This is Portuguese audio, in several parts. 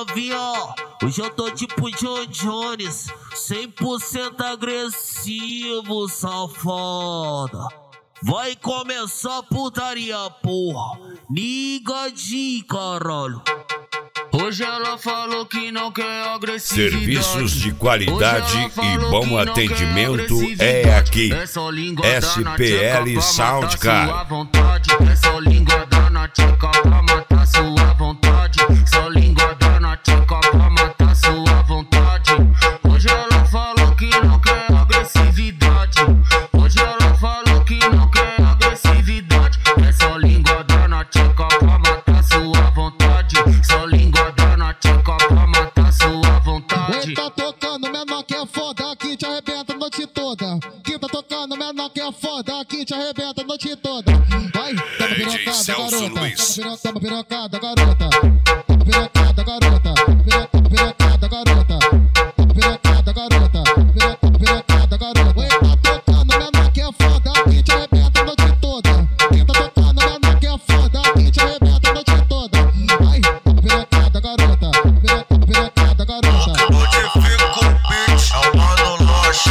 novinha, hoje eu tô tipo John Jones, 100% agressivo, safada. Vai começar a putaria, porra, ligadinho, caralho. Hoje ela falou que não quer agressividade. Serviços de qualidade e bom atendimento é aqui. SPL Soundcard. É só língua da na tcheca pra matar sua vontade. Só língua da na tcheca pra matar sua vontade. Hoje ela falou que não quer agressividade. Hoje ela falou que não quer agressividade. É só língua da na tcheca pra matar sua vontade. Só língua da na tcheca pra matar sua vontade. Tá tocando menor que é foda, aqui te arrebenta a noite toda. Que tá tocando menor que é foda, aqui te arrebenta a noite toda. Vai, tamo pirocada, garota. Tamo pirocada, garota. Tamo pirocada, garota. Tamo pirocada, garota. Tamo pirocada, garota. Tamo pirocada, garota. Oi, tá tocando menor que é foda, aqui te arrebenta a noite toda. Que tá tocando menor que é foda, aqui te arrebenta a noite toda. Vai, tamo pirocada, garota. Tamo pirocada, garota. Modifica o beat, é o Mano Loche.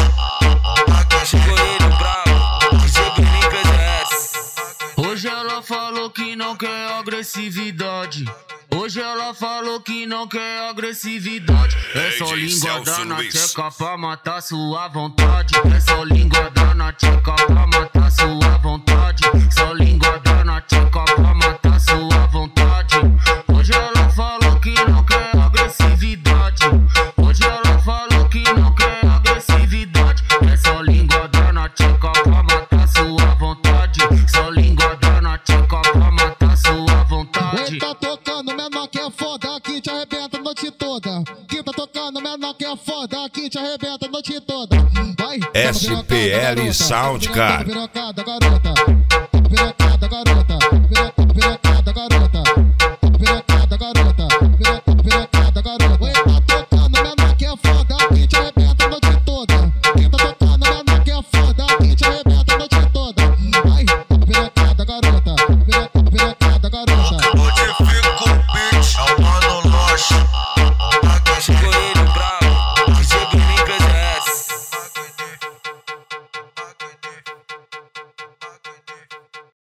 Hoje ela falou que não quer agressividade. Hoje ela falou que não quer agressividade. É só língua da na tcheca pra matar sua vontade. É só língua da na tcheca pra matar sua vontade. Só língua da na tcheca pra matar sua vontade. Hoje ela falou que não quer agressividade. Hoje ela falou que não quer agressividade. É só língua da na tcheca pra matar sua vontade. Só língua da na tcheca pra matar sua vontade. Tá tocando menor que é foda, aqui te arrebenta a noite toda. Que tá tocando menor que é foda, aqui te arrebenta a noite toda. Vai, SPL Soundcard. Tamo pirocada, garota.